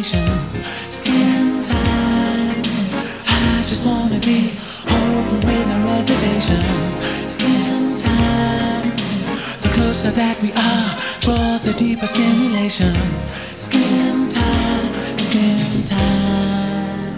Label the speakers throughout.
Speaker 1: stimulation. Skin time. I just wanna be open with no reservation. Skin time. The closer that we are draws a deeper stimulation. Skin time, skin time.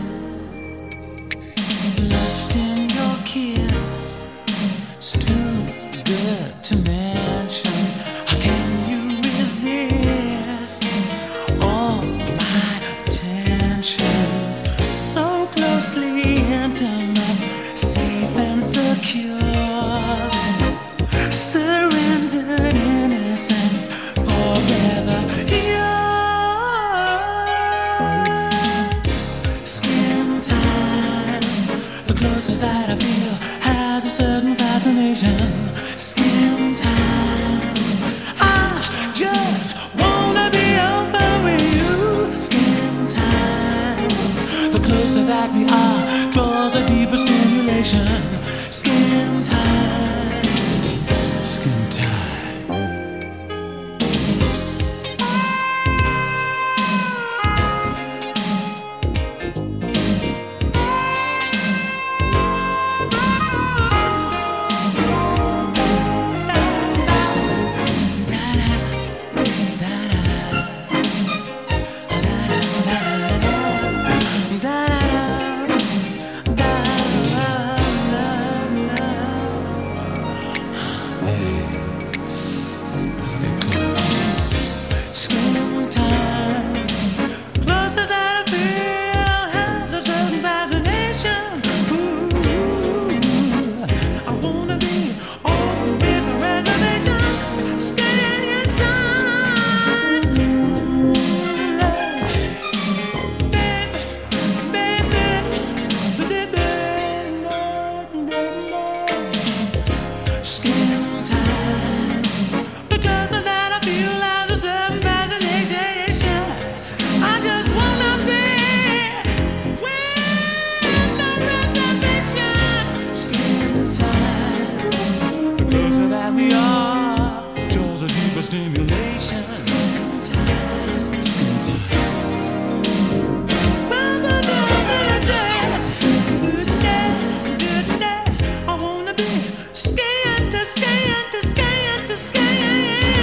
Speaker 1: Lust in your kiss, it's too good to mention. How can you resist all my tensions? So closely intimate, safe and secure. Surrendered innocence, forever yours. Skin time, the closest that I feel has a certain fascination. Skin time, I just wanna be open with you. Skin time, the closer that we are draws a deeper stimulation. Skin time, skin time. Let's get close. Skin time. Closest that I feel has a certain fascination. Ooh, I wanna be on with a reservation. Skin time. Skin time. Because of that, I feel like a certain fascination. I just wanna be with no reservation. Skin time. Because of that, we are draws a deeper stimulation. Skin time. Skin time. Skin time. I wanna be skin to skin to skin to skin.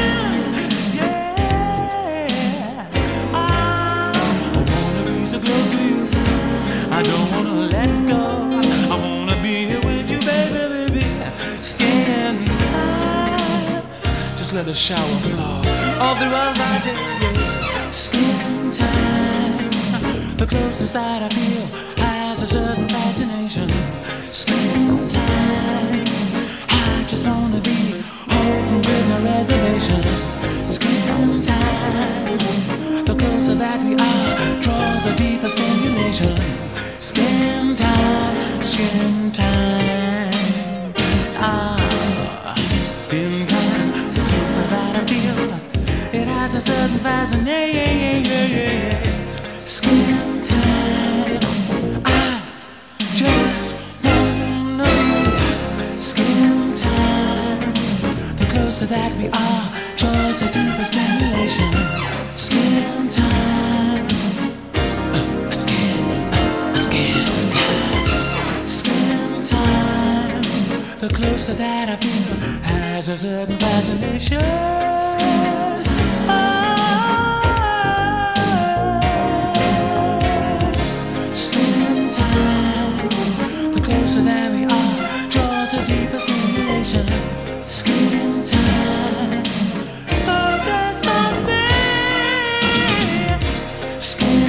Speaker 1: I don't wanna let go. I wanna be here with you, baby, baby. Skin time. Just let the shower flow all throughout my day. Skin time. The closest that I feel has a certain fascination. Skin time. I just wanna be home with no reservation. Skin time. The closer that we are draws a deeper stimulation. Skin time, skin time. Skin time. The closer that I feel, it has a certain fascination. Skin time. I just wanna be. Skin time. The closer that we are draws a deeper stimulation. Skin time. Skin time. Skin time. The closer that I feel has a certain fascination. Skin time. Skin time. The closer that we are draws a deeper stimulation. Skin time. Oh, there's something. Skin